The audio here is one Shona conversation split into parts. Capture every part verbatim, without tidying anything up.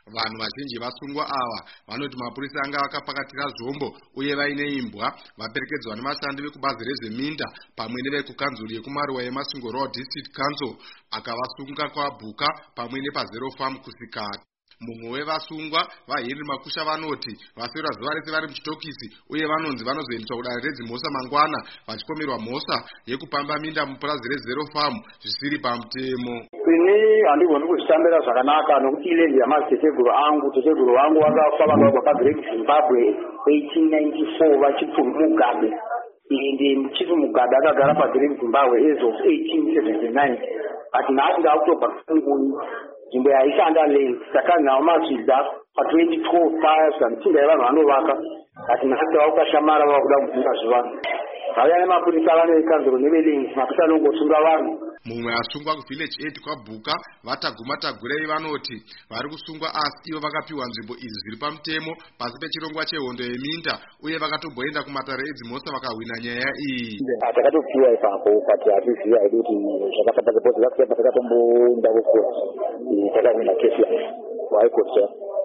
Vanhu vazhinji vasungwa ava vanoti mapurisa anga vakapakatira zvombo uye vaine imbwa vaperekedzwa nevashandi vekubazi rezveminda pamwe nevekukanzuri yekumaruwa yeMasvingo Road District Council akavasunga kwaBhuka pamwe nepaZero Farm kusikati. Mumwe wevasungwa vaHenry Makusha vanoti vasewera zuva rese vari muchitokisi uye vanonzi vanozoendeswa kudare redzimhosva mangwana vachipomerwa mhosva yekupamba minda mupurazi reZero Farm zvisiri pamutemo. Ini handigoni kuzvitambira zvakanaka nokuti ilendi yamadziteteguru angu teteguru wangu vakafa vakabva paGreat Zimbabwe eighteen ninety-four vachipfuma Mugabe. Ende muchipi Mugabe akagara paGreat Zimbabwe as of eighteen seventy-nine. Ati nhasi ndaakutobva kusunguni nzvimbo yaishanda land saka nhau masvidza pa-twenty twelve paya zvamitsinda yevanhu vanovaka. Ati nhasi vakukashamara vakuda kubvunza zvivanhu vauya nemapurisa vanoekanzuro nevelengi mapurisa anongosunga vanhu. Mumwe asungwa kuvillage eight kwaBhuka vataguma tagurei vanoti vari kusungwa asi ivo vakapiwa nzvimbo idzi zviri pamutemo pasi pechirongwa chehondo yeminda uye vakatomboenda kumatare edzimhosva vakahwina nyaya iyi. Takatopiwa ipapo kuti hatiziva hedu kuti zvakafamba sepozi zakusema takatomboenda kukoti takahwina kesi waikoti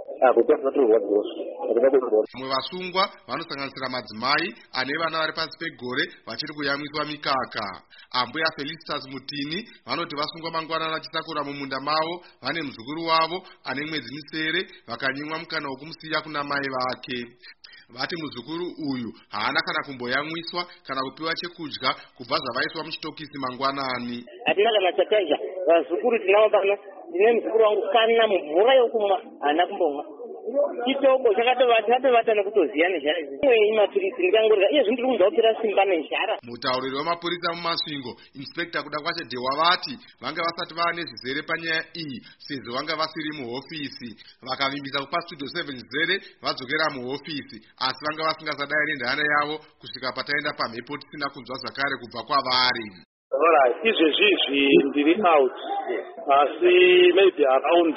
Mumwe vasungwa vanosanganisira madzimai ane vana vari pasi pegore vachiri kuyamwiswa mikaka. Ambuya Felicitas Mutini vanoti vasungwa mangwanana vachitakura mumunda mavo vane muzukuru wavo ane mwedzi misere vakanyimwa mukana wokumusiya kuna mai vake. Vati muzukuru uyu haana kana kumboyamwiswa kana kupiwa chekudya kubva zvavaiswa muchitokisi mangwanani. Hatina kana chakazha vazukuru tinavo pano ndine muzukuru wangu kana mvura yokumwa haana kumbomwa. Chitoko chakatovata nekutoziya nezhara idzi. Imwe mapirisi ndikangorya iye zvindiri kunzwa kupera simba nezhara. Mutauriri wamapurisa muMasvingo Inspector kuda kwacho Dewa vati vanga vasati vava nezvizere panyaya iyi sezvo vanga vasiri muhofisi. Vakavimbisa kupa Studio seven zere vadzokera muhofisi asi vanga vasingasadai nendahana yavo kusvika pataenda pamhepo tisina kunzwa zvakare kubva kwavari. Alright, izvezvizvi ndiri out asi maybe around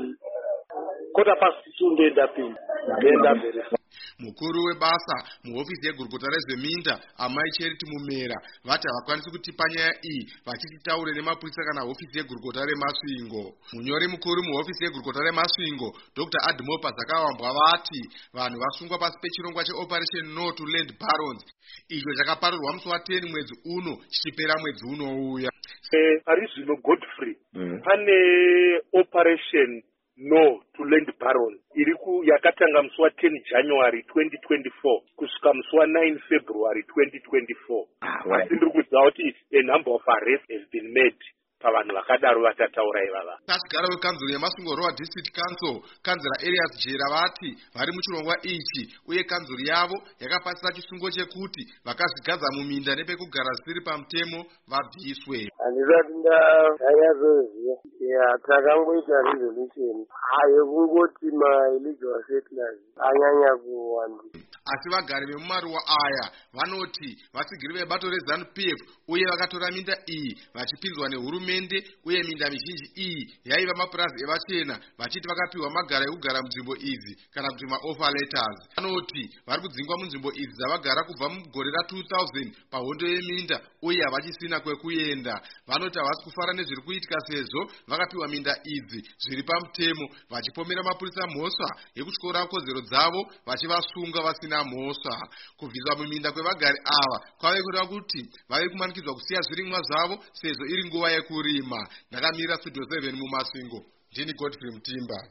quarter past two ndoenda pini ndoenda mberi. Mukuru webasa muhofisi yegurukota rezveminda Amai Charity Mumera vati havakwanisi kutipa nyaya iyi vachititaure nemapurisa kana hofisi yegurukota reMasvingo. Munyori mukuru muhofisi yegurukota reMasvingo Doctor Admopa Zakawambwa vati vanhu vasungwa pasi pechirongwa cheOperation No to Land Barons icho chakaparurwa musi wa ten mwedzi uno chichipera mwedzi unouya. Ari zvino Godfrey pane Operation No to Land Baron iriku yakatanga musi wa ten January twenty twenty-four kusvika musi wa nine February twenty twenty-four. Asi ndiri kuziva kuti a number of arrests have been made pavanhu vakadaro vatataura ivava. Kasigara wekanzuro yeMasvingo Road District Council kanzira Elias Jera vati vari muchirongwa ichi uye kanzuro yavo yakapasisa chisungo chekuti vakazvigadza muminda nepekugara zvisiri pamutemo vabviswe. Handisati ndanyatsoziva. Ya takangoita resolution hayo kungoti ma-illegal settlers anyanya kuwanda. Asi vagari vemumaruwa aya vanoti vasigiri vebato reZANU-P F uye vakatora minda iyi vachipinzwa nehurumende uye minda mizhinji iyi yaiva mapurazi evachena vachiti vakapiwa magara ekugara munzvimbo idzi kana kuti ma-offer letters. Vanoti vari kudzingwa munzvimbo idzi dzavagara kubva mugore ra-two thousand pahondo yeminda uye havachisina kwekuenda. Vanoti havasi kufara nezviri kuitika sezvo vakapiwa minda idzi zviri pamutemo vachipomera mapurisa mhosva yekutyora kodzero dzavo vachivasunga vasina mhosva. Kubviswa muminda kwevagari ava kwave kureva kuti vave kumanikidzwa kusiya zvirimwa zvavo sezvo iri nguva yekurima. Ndakamira Studio seven muMasvingo. Ndini Godfrey Mutimba.